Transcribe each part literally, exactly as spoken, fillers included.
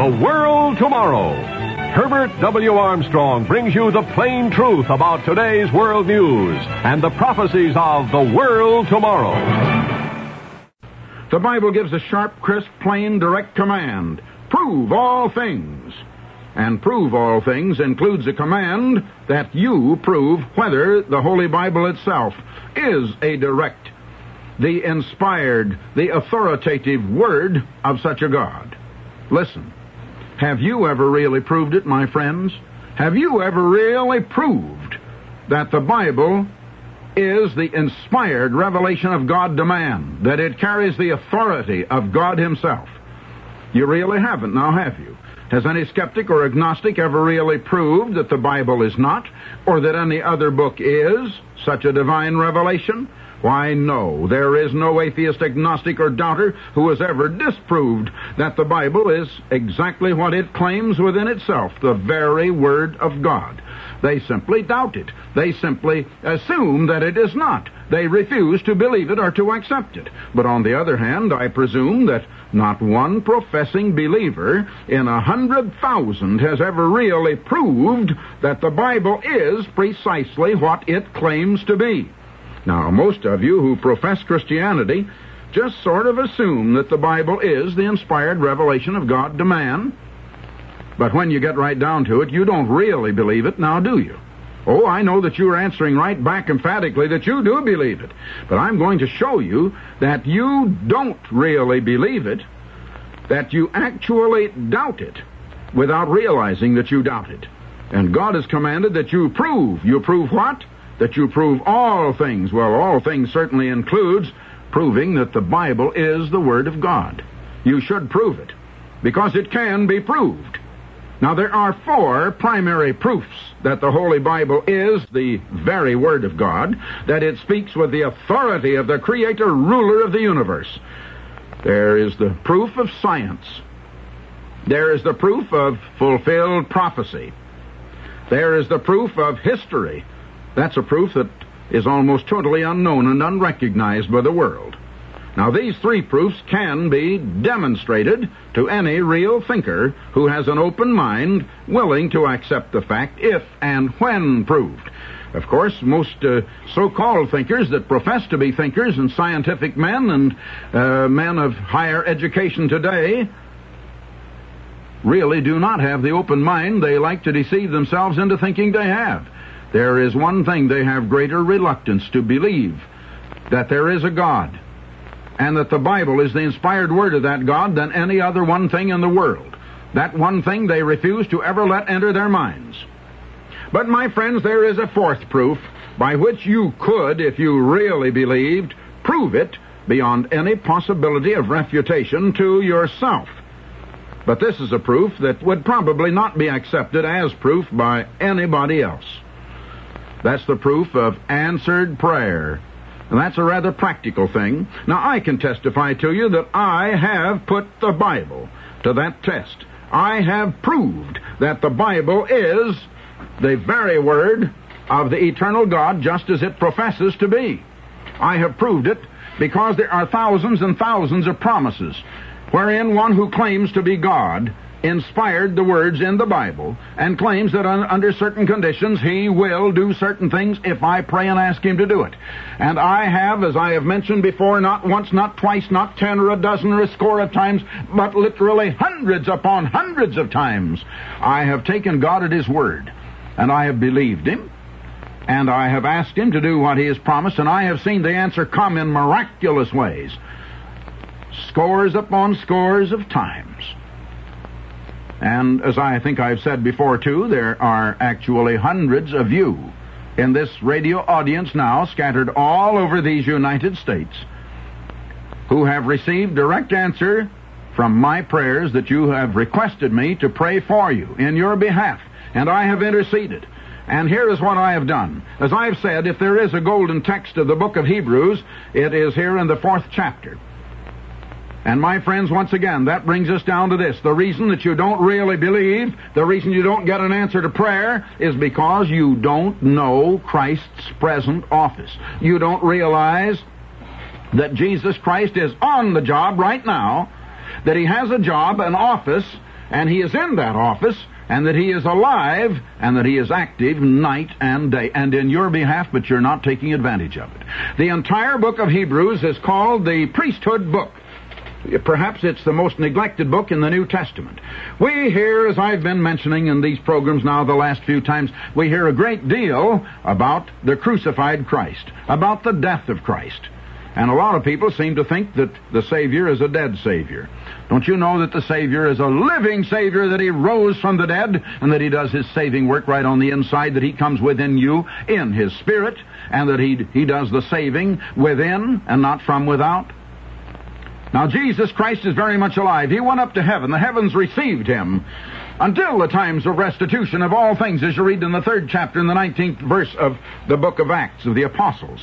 The World Tomorrow. Herbert W. Armstrong brings you the plain truth about today's world news and the prophecies of the world tomorrow. The Bible gives a sharp, crisp, plain, direct command. Prove all things. And prove all things includes a command that you prove whether the Holy Bible itself is a direct, the inspired, the authoritative word of such a God. Listen. Have you ever really proved it, my friends? Have you ever really proved that the Bible is the inspired revelation of God to man, that it carries the authority of God himself? You really haven't, now have you? Has any skeptic or agnostic ever really proved that the Bible is not, or that any other book is, such a divine revelation? Why, no, there is no atheist, agnostic, or doubter who has ever disproved that the Bible is exactly what it claims within itself, the very Word of God. They simply doubt it. They simply assume that it is not. They refuse to believe it or to accept it. But on the other hand, I presume that not one professing believer in a hundred thousand has ever really proved that the Bible is precisely what it claims to be. Now, most of you who profess Christianity just sort of assume that the Bible is the inspired revelation of God to man. But when you get right down to it, you don't really believe it, now do you? Oh, I know that you're answering right back emphatically that you do believe it. But I'm going to show you that you don't really believe it, that you actually doubt it without realizing that you doubt it. And God has commanded that you prove. You prove what? That you prove all things. Well, all things certainly includes proving that the Bible is the Word of God. You should prove it, because it can be proved. Now, there are four primary proofs that the Holy Bible is the very Word of God, that it speaks with the authority of the Creator, ruler of the universe. There is the proof of science. There is the proof of fulfilled prophecy. There is the proof of history. That's a proof that is almost totally unknown and unrecognized by the world. Now, these three proofs can be demonstrated to any real thinker who has an open mind, willing to accept the fact if and when proved. Of course, most uh, so-called thinkers that profess to be thinkers and scientific men and uh, men of higher education today really do not have the open mind they like to deceive themselves into thinking they have. There is one thing they have greater reluctance to believe, that there is a God, and that the Bible is the inspired word of that God than any other one thing in the world. That one thing they refuse to ever let enter their minds. But, my friends, there is a fourth proof by which you could, if you really believed, prove it beyond any possibility of refutation to yourself. But this is a proof that would probably not be accepted as proof by anybody else. That's the proof of answered prayer. And that's a rather practical thing. Now, I can testify to you that I have put the Bible to that test. I have proved that the Bible is the very word of the eternal God, just as it professes to be. I have proved it because there are thousands and thousands of promises wherein one who claims to be God inspired the words in the Bible and claims that un- under certain conditions he will do certain things if I pray and ask him to do it. And I have, as I have mentioned before, not once, not twice, not ten or a dozen or a score of times, but literally hundreds upon hundreds of times, I have taken God at his word, and I have believed him, and I have asked him to do what he has promised, and I have seen the answer come in miraculous ways, scores upon scores of times. And as I think I've said before, too, there are actually hundreds of you in this radio audience now, scattered all over these United States, who have received direct answer from my prayers that you have requested me to pray for you in your behalf. And I have interceded. And here is what I have done. As I've said, if there is a golden text of the book of Hebrews, it is here in the fourth chapter. And my friends, once again, that brings us down to this. The reason that you don't really believe, the reason you don't get an answer to prayer, is because you don't know Christ's present office. You don't realize that Jesus Christ is on the job right now, that he has a job, an office, and he is in that office, and that he is alive, and that he is active night and day, and in your behalf, but you're not taking advantage of it. The entire book of Hebrews is called the priesthood book. Perhaps it's the most neglected book in the New Testament. We hear, as I've been mentioning in these programs now the last few times, we hear a great deal about the crucified Christ, about the death of Christ. And a lot of people seem to think that the Savior is a dead Savior. Don't you know that the Savior is a living Savior, that he rose from the dead, and that he does his saving work right on the inside, that he comes within you in his Spirit, and that he, he does the saving within and not from without? Now, Jesus Christ is very much alive. He went up to heaven. The heavens received him until the times of restitution of all things, as you read in the third chapter in the nineteenth verse of the book of Acts of the Apostles.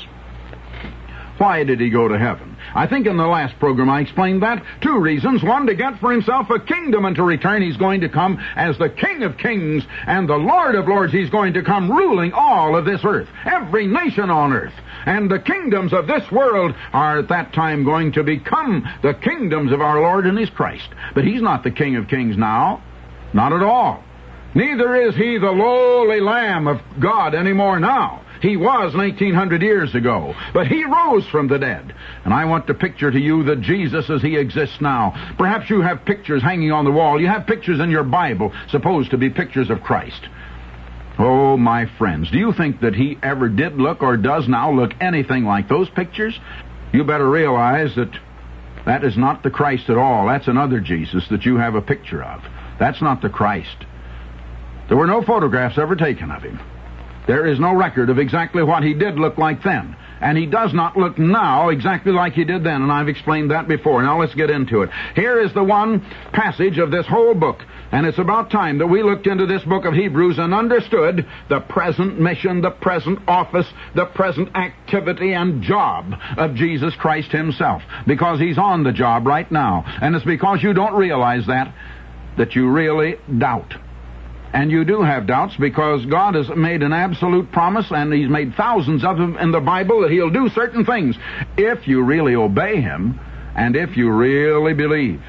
Why did he go to heaven? I think in the last program I explained that. Two reasons. One, to get for himself a kingdom, and to return he's going to come as the King of Kings and the Lord of Lords. He's going to come ruling all of this earth, every nation on earth. And the kingdoms of this world are at that time going to become the kingdoms of our Lord and his Christ. But he's not the King of Kings now. Not at all. Neither is he the lowly Lamb of God anymore now. He was nineteen hundred years ago, but he rose from the dead. And I want to picture to you the Jesus as he exists now. Perhaps you have pictures hanging on the wall. You have pictures in your Bible supposed to be pictures of Christ. Oh, my friends, do you think that he ever did look or does now look anything like those pictures? You better realize that that is not the Christ at all. That's another Jesus that you have a picture of. That's not the Christ. There were no photographs ever taken of him. There is no record of exactly what he did look like then. And he does not look now exactly like he did then, and I've explained that before. Now let's get into it. Here is the one passage of this whole book, and it's about time that we looked into this book of Hebrews and understood the present mission, the present office, the present activity and job of Jesus Christ himself, because he's on the job right now. And it's because you don't realize that, that you really doubt. And you do have doubts, because God has made an absolute promise, and he's made thousands of them in the Bible, that he'll do certain things if you really obey him and if you really believe.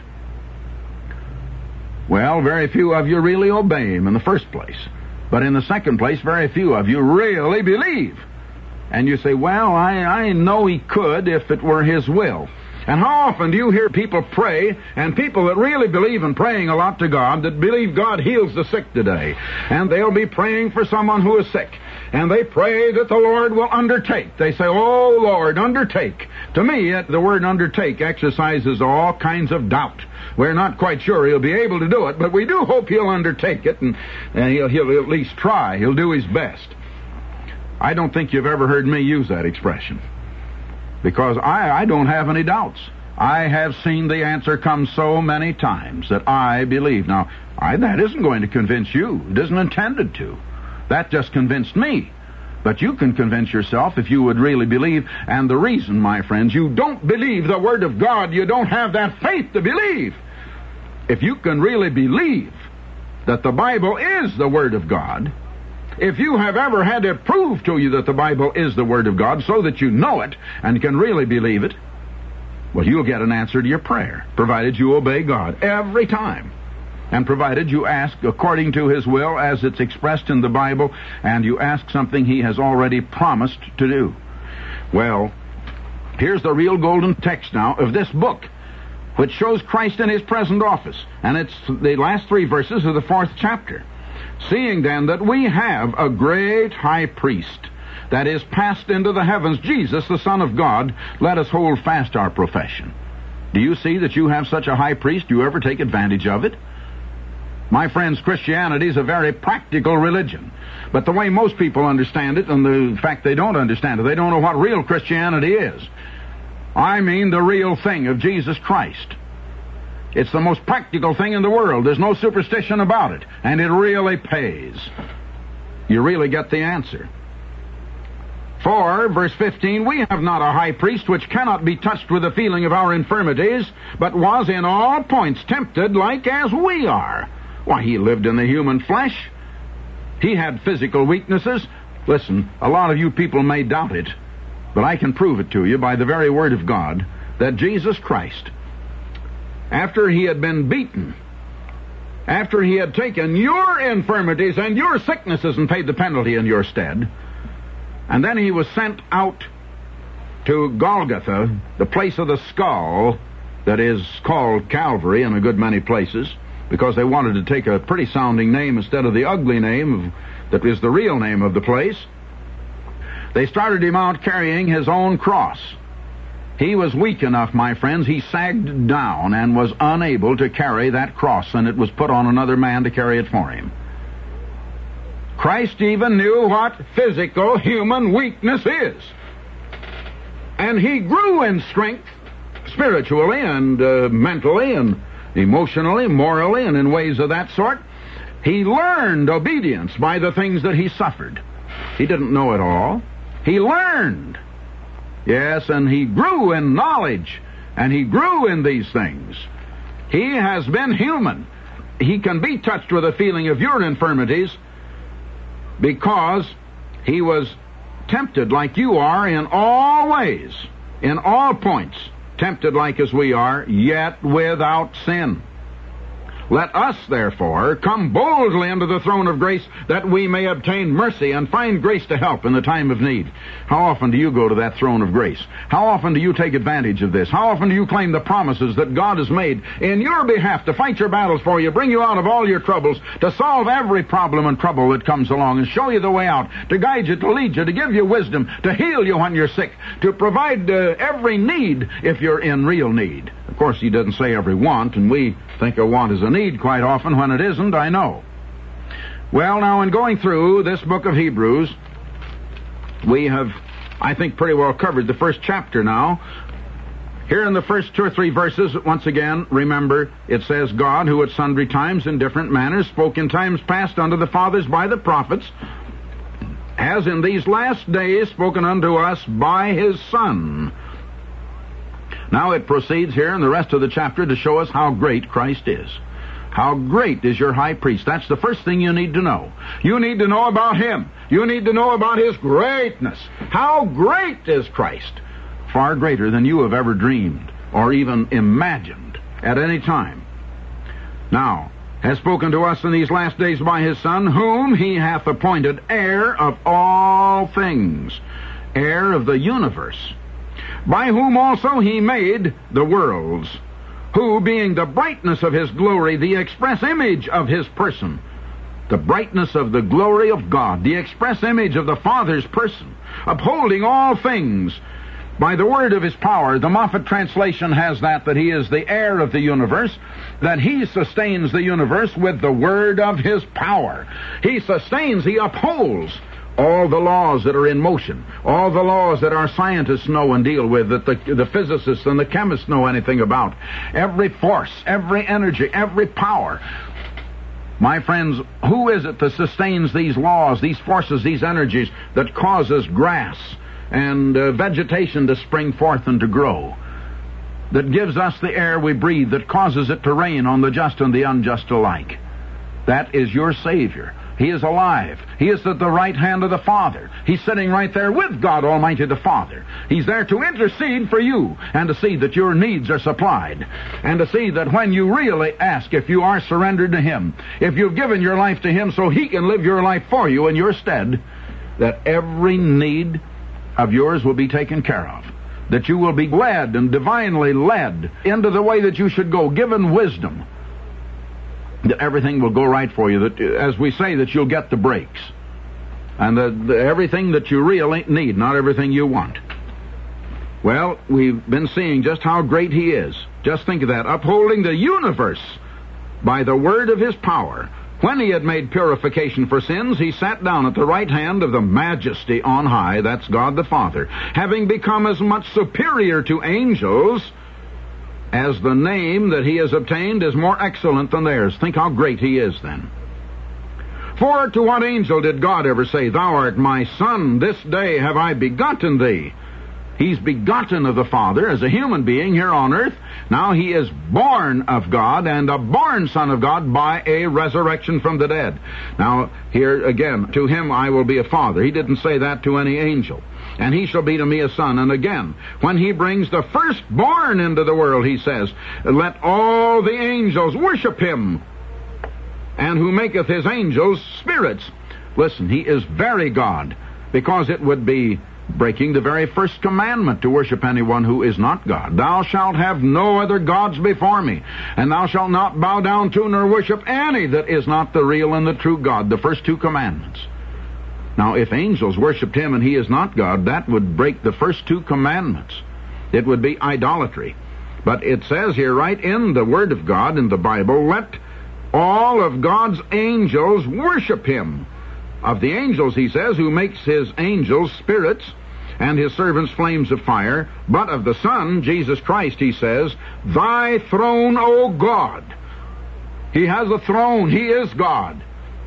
Well, very few of you really obey him in the first place. But in the second place, very few of you really believe. And you say, well, I, I know he could if it were his will. And how often do you hear people pray, and people that really believe in praying a lot to God, that believe God heals the sick today, and they'll be praying for someone who is sick, and they pray that the Lord will undertake. They say, oh, Lord, undertake. To me, it, the word undertake exercises all kinds of doubt. We're not quite sure he'll be able to do it, but we do hope he'll undertake it, and, and he'll, he'll at least try. He'll do his best. I don't think you've ever heard me use that expression, because I, I don't have any doubts. I have seen the answer come so many times that I believe. Now, I, that isn't going to convince you. It isn't intended to. That just convinced me. But you can convince yourself if you would really believe. And the reason, my friends, you don't believe the Word of God, you don't have that faith to believe. If you can really believe that the Bible is the Word of God, if you have ever had it proved to you that the Bible is the Word of God so that you know it and can really believe it, well, you'll get an answer to your prayer, provided you obey God every time, and provided you ask according to his will as it's expressed in the Bible, and you ask something he has already promised to do. Well, here's the real golden text now of this book, which shows Christ in his present office, and it's the last three verses of the fourth chapter. Seeing then that we have a great high priest that is passed into the heavens, Jesus, the Son of God, let us hold fast our profession. Do you see that you have such a high priest? Do you ever take advantage of it? My friends, Christianity is a very practical religion. But the way most people understand it, and the fact they don't understand it, they don't know what real Christianity is. I mean the real thing of Jesus Christ. It's the most practical thing in the world. There's no superstition about it. And it really pays. You really get the answer. For, verse fifteen, we have not a high priest which cannot be touched with the feeling of our infirmities, but was in all points tempted like as we are. Why, he lived in the human flesh. He had physical weaknesses. Listen, a lot of you people may doubt it, but I can prove it to you by the very Word of God, that Jesus Christ, after he had been beaten after he had taken your infirmities and your sicknesses and paid the penalty in your stead, and then he was sent out to Golgotha, the place of the skull that is called Calvary in a good many places, because they wanted to take a pretty sounding name instead of the ugly name of, that is the real name of the place. They started him out carrying his own cross. He was weak enough, my friends, he sagged down and was unable to carry that cross, and it was put on another man to carry it for him. Christ even knew what physical human weakness is. And he grew in strength spiritually and uh, mentally and emotionally, morally, and in ways of that sort. He learned obedience by the things that he suffered. He didn't know it all. He learned. Yes, and he grew in knowledge, and he grew in these things. He has been human. He can be touched with a feeling of your infirmities because he was tempted like you are in all ways, in all points, tempted like as we are, yet without sin. Let us, therefore, come boldly unto the throne of grace, that we may obtain mercy and find grace to help in the time of need. How often do you go to that throne of grace? How often do you take advantage of this? How often do you claim the promises that God has made in your behalf to fight your battles for you, bring you out of all your troubles, to solve every problem and trouble that comes along, and show you the way out, to guide you, to lead you, to give you wisdom, to heal you when you're sick, to provide uh, every need if you're in real need? Of course, he doesn't say every want, and we think a want is a need quite often when it isn't, I know. Well, now, in going through this book of Hebrews, we have, I think, pretty well covered the first chapter now. Here in the first two or three verses, once again, remember, it says, God, who at sundry times in different manners spoke in times past unto the fathers by the prophets, has in these last days spoken unto us by his Son. Now it proceeds here in the rest of the chapter to show us how great Christ is. How great is your high priest. That's the first thing you need to know. You need to know about him. You need to know about his greatness. How great is Christ? Far greater than you have ever dreamed or even imagined at any time. Now, has spoken to us in these last days by his Son, whom he hath appointed heir of all things, heir of the universe, by whom also he made the worlds, who, being the brightness of his glory, the express image of his person, the brightness of the glory of God, the express image of the Father's person, upholding all things by the word of his power. The Moffat translation has that, that he is the heir of the universe, that he sustains the universe with the word of his power. He sustains, he upholds all the laws that are in motion, all the laws that our scientists know and deal with, that the, the physicists and the chemists know anything about. Every force, every energy, every power. My friends, who is it that sustains these laws, these forces, these energies that causes grass and uh, vegetation to spring forth and to grow, that gives us the air we breathe, that causes it to rain on the just and the unjust alike? That is your Savior. He is alive. He is at the right hand of the Father. He's sitting right there with God Almighty the Father. He's there to intercede for you and to see that your needs are supplied, and to see that when you really ask, if you are surrendered to him, if you've given your life to him so he can live your life for you in your stead, that every need of yours will be taken care of, that you will be led and divinely led into the way that you should go, given wisdom, that everything will go right for you, that, as we say, that you'll get the breaks, and the, the, everything that you really need, not everything you want. Well, we've been seeing just how great he is. Just think of that, upholding the universe by the word of his power. When he had made purification for sins, he sat down at the right hand of the Majesty on high, that's God the Father, having become as much superior to angels as the name that he has obtained is more excellent than theirs. Think how great he is then. For to what angel did God ever say, Thou art my Son, this day have I begotten thee? He's begotten of the Father as a human being here on earth. Now he is born of God and a born Son of God by a resurrection from the dead. Now, here again, to him I will be a father. He didn't say that to any angel. And he shall be to me a son. And again, when he brings the firstborn into the world, he says, let all the angels worship him. and who maketh his angels spirits. Listen, he is very God, because it would be breaking the very first commandment to worship anyone who is not God. Thou shalt have no other gods before me, and thou shalt not bow down to nor worship any that is not the real and the true God. The first two commandments. Now, if angels worshipped him and he is not God, that would break the first two commandments. It would be idolatry. But it says here, right in the Word of God, in the Bible, let all of God's angels worship him. Of the angels, he says, who makes his angels spirits and his servants flames of fire. But of the Son, Jesus Christ, he says, thy throne, O God. He has a throne. He is God.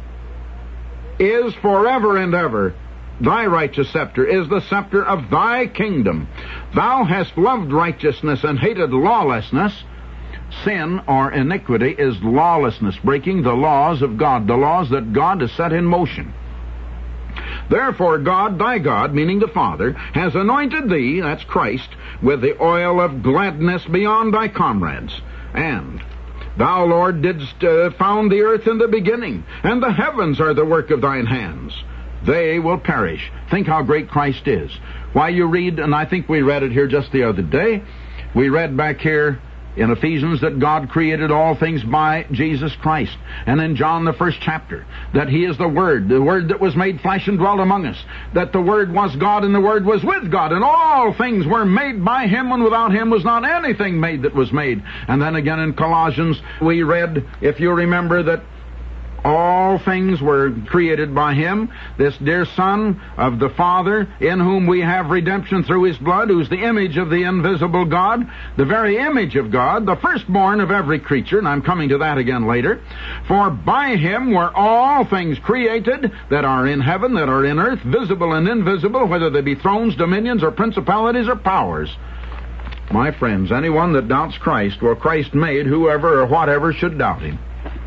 Is forever and ever. Thy righteous scepter is the scepter of thy kingdom. Thou hast loved righteousness and hated lawlessness. Sin or iniquity is lawlessness, breaking the laws of God, the laws that God has set in motion. Therefore God, thy God, meaning the Father, has anointed thee, that's Christ, with the oil of gladness beyond thy comrades. And thou, Lord, didst uh, found the earth in the beginning, and the heavens are the work of thine hands. They will perish. Think how great Christ is. Why, you read, and I think we read it here just the other day, we read back here in Ephesians that God created all things by Jesus Christ. And in John, the first chapter, that he is the Word, the Word that was made flesh and dwelt among us, that the Word was God and the Word was with God, and all things were made by him, and without him was not anything made that was made. And then again in Colossians, we read, if you remember, that all things were created by him, this dear Son of the Father, in whom we have redemption through his blood, who's the image of the invisible God, the very image of God, the firstborn of every creature, and I'm coming to that again later. For by him were all things created that are in heaven, that are in earth, visible and invisible, whether they be thrones, dominions, or principalities, or powers. My friends, anyone that doubts Christ, well, Christ made whoever or whatever should doubt him.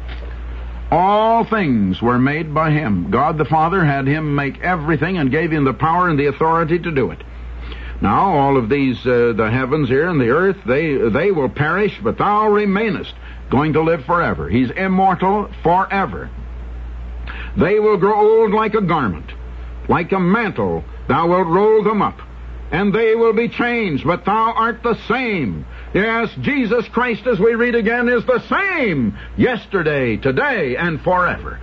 All things were made by him. God the Father had him make everything and gave him the power and the authority to do it. Now, all of these, uh, the heavens here and the earth, they they will perish, but thou remainest, going to live forever. He's immortal forever. They will grow old like a garment. Like a mantle, thou wilt roll them up. And they will be changed, but thou art the same. Yes, Jesus Christ, as we read again, is the same yesterday, today, and forever.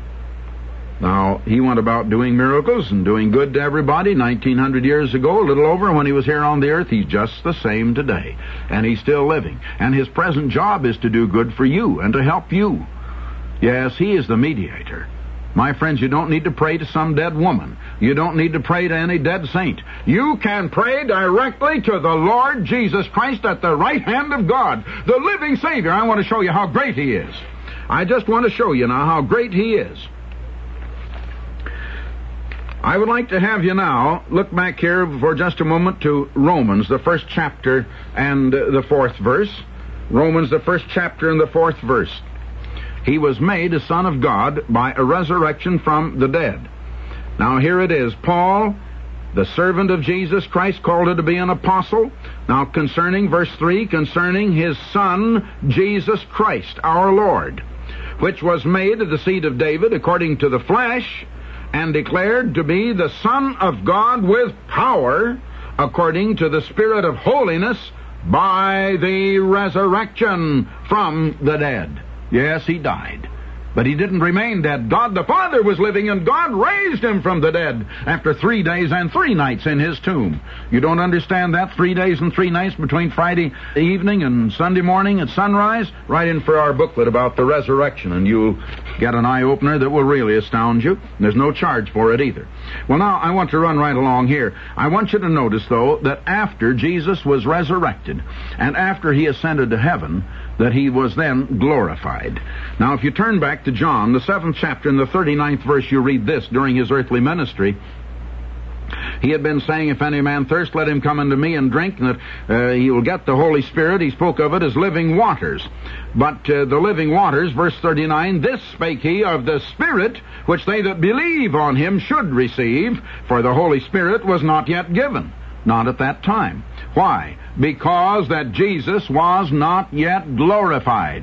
Now, he went about doing miracles and doing good to everybody nineteen hundred years ago, a little over, when he was here on the earth. He's just the same today, and he's still living. And his present job is to do good for you and to help you. Yes, he is the mediator. My friends, you don't need to pray to some dead woman. You don't need to pray to any dead saint. You can pray directly to the Lord Jesus Christ at the right hand of God, the living Savior. I want to show you how great he is. I just want to show you now how great he is. I would like to have you now look back here for just a moment to Romans, the first chapter and the fourth verse. Romans, the first chapter and the fourth verse. He was made a son of God by a resurrection from the dead. Now here it is. Paul, the servant of Jesus Christ, called to be an apostle. Now concerning, verse three, concerning his Son, Jesus Christ, our Lord, which was made of the seed of David according to the flesh, and declared to be the Son of God with power, according to the Spirit of holiness, by the resurrection from the dead. Yes, he died. But he didn't remain dead. God the Father was living, and God raised him from the dead after three days and three nights in his tomb. You don't understand that? Three days and three nights between Friday evening and Sunday morning at sunrise? Write in for our booklet about the resurrection, and you'll get an eye-opener that will really astound you. There's no charge for it either. Well, now, I want to run right along here. I want you to notice, though, that after Jesus was resurrected, and after he ascended to heaven, that he was then glorified. Now, if you turn back to John, the seventh chapter and the thirty-ninth verse, you read this during his earthly ministry. He had been saying, if any man thirst, let him come unto me and drink, and that uh, he will get the Holy Spirit. He spoke of it as living waters. But uh, the living waters, verse thirty-nine, this spake he of the Spirit, which they that believe on him should receive, for the Holy Spirit was not yet given. Not at that time. Why? Because that Jesus was not yet glorified.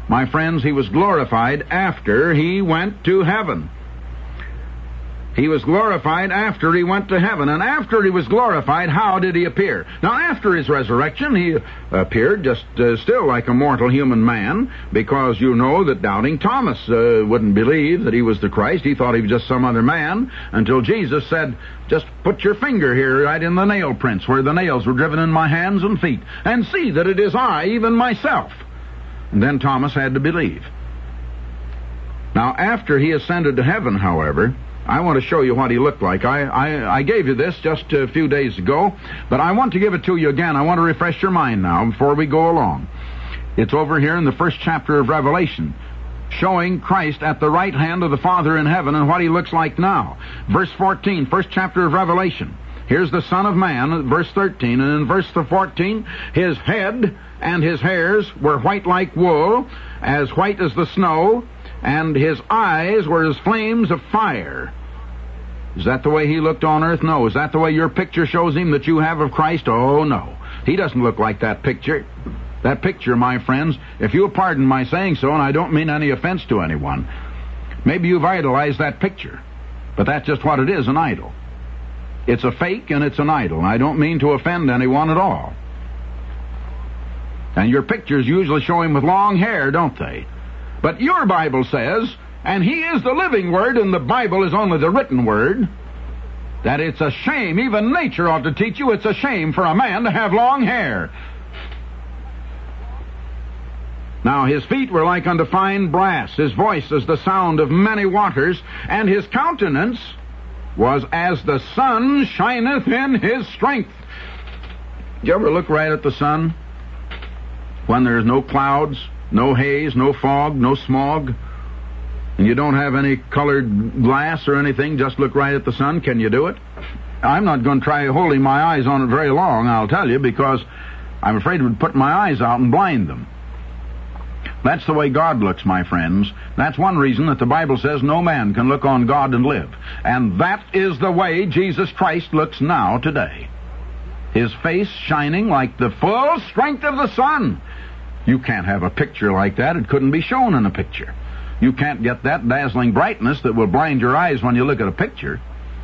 My friends, he was glorified after he went to heaven. He was glorified after he went to heaven. And after he was glorified, how did he appear? Now, after his resurrection, he appeared just uh, still like a mortal human man, because you know that doubting Thomas uh, wouldn't believe that he was the Christ. He thought he was just some other man, until Jesus said, just put your finger here right in the nail prints where the nails were driven in my hands and feet, and see that it is I, even myself. And then Thomas had to believe. Now, after he ascended to heaven, however, I want to show you what he looked like. I, I, I gave you this just a few days ago, but I want to give it to you again. I want to refresh your mind now before we go along. It's over here in the first chapter of Revelation, showing Christ at the right hand of the Father in heaven and what he looks like now. Verse fourteen, first chapter of Revelation. Here's the Son of Man, verse thirteen, and in verse fourteen, his head and his hairs were white like wool, as white as the snow, and his eyes were as flames of fire. Is that the way he looked on earth? No. Is that the way your picture shows him that you have of Christ? Oh, no. He doesn't look like that picture. That picture, my friends, if you'll pardon my saying so, and I don't mean any offense to anyone, maybe you've idolized that picture. But that's just what it is, an idol. It's a fake and it's an idol, and I don't mean to offend anyone at all. And your pictures usually show him with long hair, don't they? But your Bible says, and he is the living Word, and the Bible is only the written Word, that it's a shame, even nature ought to teach you, it's a shame for a man to have long hair. Now his feet were like unto fine brass, his voice as the sound of many waters, and his countenance was as the sun shineth in his strength. Did you ever look right at the sun when there's no clouds, no haze, no fog, no smog, and you don't have any colored glass or anything, just look right at the sun? Can you do it? I'm not going to try holding my eyes on it very long, I'll tell you, because I'm afraid it would put my eyes out and blind them. That's the way God looks, my friends. That's one reason that the Bible says no man can look on God and live. And that is the way Jesus Christ looks now today. His face shining like the full strength of the sun. You can't have a picture like that. It couldn't be shown in a picture. You can't get that dazzling brightness that will blind your eyes when you look at a picture.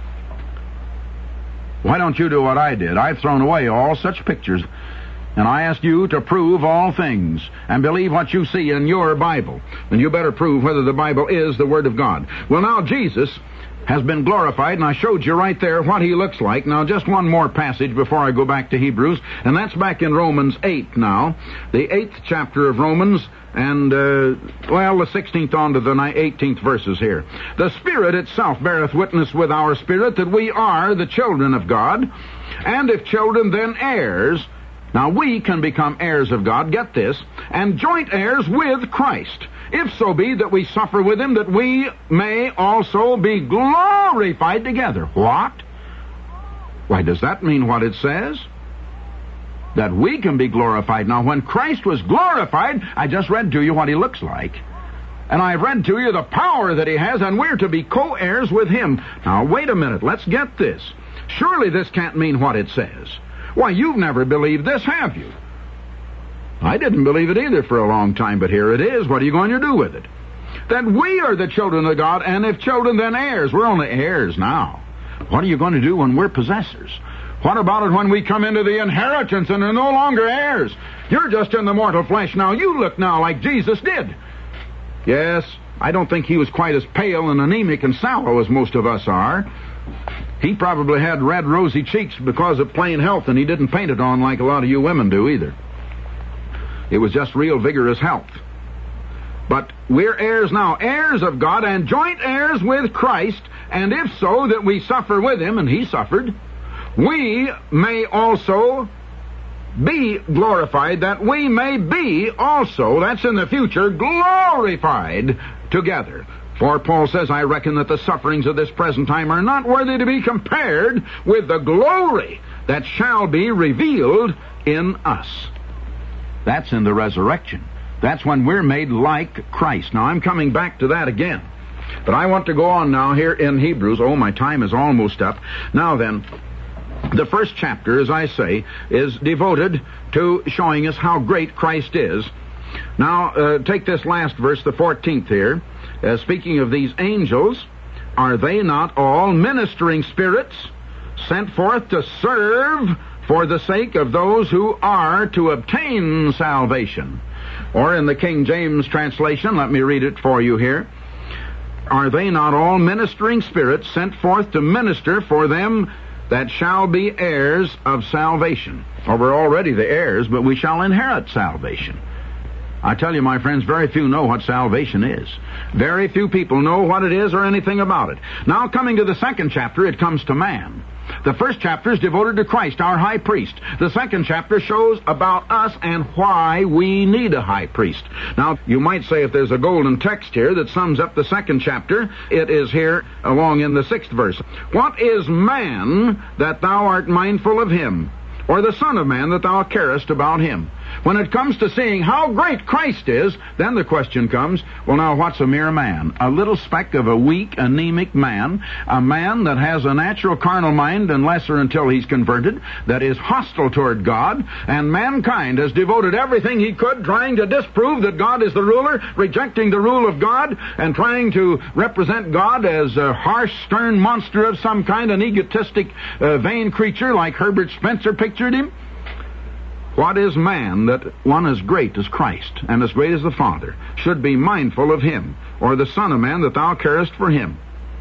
Why don't you do what I did? I've thrown away all such pictures, and I ask you to prove all things and believe what you see in your Bible. And you better prove whether the Bible is the Word of God. Well, now Jesus has been glorified, and I showed you right there what he looks like. Now, just one more passage before I go back to Hebrews, and that's back in Romans eight now, the eighth chapter of Romans, and, uh, well, the sixteenth on to the eighteenth verses here. The Spirit itself beareth witness with our spirit that we are the children of God, and if children, then heirs. Now, we can become heirs of God, get this, and joint heirs with Christ, if so be that we suffer with him, that we may also be glorified together. What? Why, does that mean what it says? That we can be glorified. Now, when Christ was glorified, I just read to you what he looks like. And I've read to you the power that he has, and we're to be co-heirs with him. Now, wait a minute. Let's get this. Surely this can't mean what it says. Why, you've never believed this, have you? I didn't believe it either for a long time, but here it is. What are you going to do with it? That we are the children of God, and if children, then heirs. We're only heirs now. What are you going to do when we're possessors? What about it when we come into the inheritance and are no longer heirs? You're just in the mortal flesh now. You look now like Jesus did. Yes, I don't think he was quite as pale and anemic and sallow as most of us are. He probably had red, rosy cheeks because of plain health, and he didn't paint it on like a lot of you women do either. It was just real vigorous health. But we're heirs now, heirs of God, and joint heirs with Christ, and if so, that we suffer with him, and he suffered, we may also be glorified, that we may be also, that's in the future, glorified together. For Paul says, I reckon that the sufferings of this present time are not worthy to be compared with the glory that shall be revealed in us. That's in the resurrection. That's when we're made like Christ. Now, I'm coming back to that again. But I want to go on now here in Hebrews. Oh, my time is almost up. Now then, the first chapter, as I say, is devoted to showing us how great Christ is. Now, uh, take this last verse, the fourteenth here. Uh, speaking of these angels, are they not all ministering spirits sent forth to serve for the sake of those who are to obtain salvation? Or in the King James translation, let me read it for you here. Are they not all ministering spirits sent forth to minister for them that shall be heirs of salvation? Or we're already the heirs, but we shall inherit salvation. I tell you, my friends, very few know what salvation is. Very few people know what it is or anything about it. Now, coming to the second chapter, it comes to man. The first chapter is devoted to Christ, our high priest. The second chapter shows about us and why we need a high priest. Now, you might say if there's a golden text here that sums up the second chapter, it is here along in the sixth verse. What is man that thou art mindful of him? Or the Son of Man that thou carest about him? When it comes to seeing how great Christ is, then the question comes, well, now, what's a mere man? A little speck of a weak, anemic man, a man that has a natural carnal mind, unless or until he's converted, that is hostile toward God, and mankind has devoted everything he could trying to disprove that God is the ruler, rejecting the rule of God, and trying to represent God as a harsh, stern monster of some kind, an egotistic, uh, vain creature like Herbert Spencer pictured him. What is man that one as great as Christ and as great as the Father should be mindful of him, or the Son of Man that thou carest for him?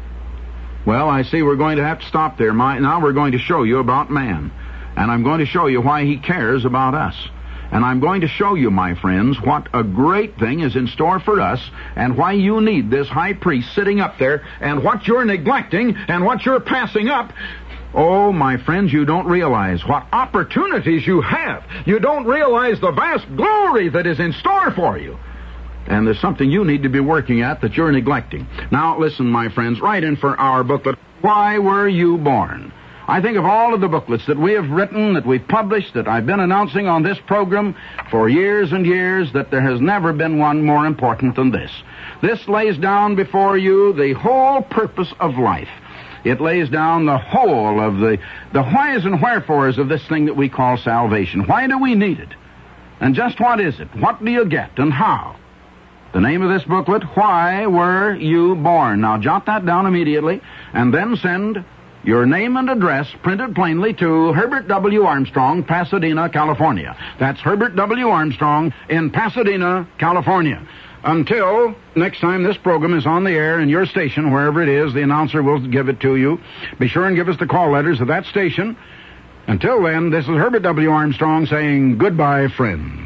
Well, I see we're going to have to stop there. My, now we're going to show you about man, and I'm going to show you why he cares about us. And I'm going to show you, my friends, what a great thing is in store for us, and why you need this high priest sitting up there, and what you're neglecting, and what you're passing up. Oh, my friends, you don't realize what opportunities you have. You don't realize the vast glory that is in store for you. And there's something you need to be working at that you're neglecting. Now, listen, my friends, write in for our booklet, Why Were You Born? I think of all of the booklets that we have written, that we've published, that I've been announcing on this program for years and years, that there has never been one more important than this. This lays down before you the whole purpose of life. It lays down the whole of the, the whys and wherefores of this thing that we call salvation. Why do we need it? And just what is it? What do you get and how? The name of this booklet, Why Were You Born? Now jot that down immediately, and then send your name and address printed plainly to Herbert W. Armstrong, Pasadena, California. That's Herbert W. Armstrong in Pasadena, California. Until next time this program is on the air in your station, wherever it is, the announcer will give it to you. Be sure and give us the call letters of that station. Until then, this is Herbert W. Armstrong saying goodbye, friends.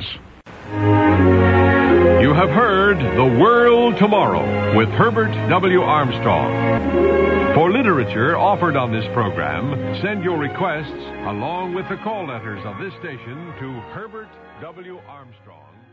You have heard The World Tomorrow with Herbert W. Armstrong. For literature offered on this program, send your requests along with the call letters of this station to Herbert W. Armstrong.